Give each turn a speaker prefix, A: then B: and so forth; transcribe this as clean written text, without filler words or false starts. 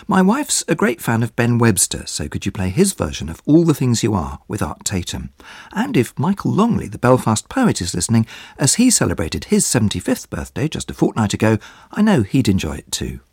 A: My wife's a great fan of Ben Webster, so could you play his version of All the Things You Are with Art Tatum? And if Michael Longley, the Belfast poet, is listening, as he celebrated his 75th birthday just a fortnight ago, I know he'd enjoy it too.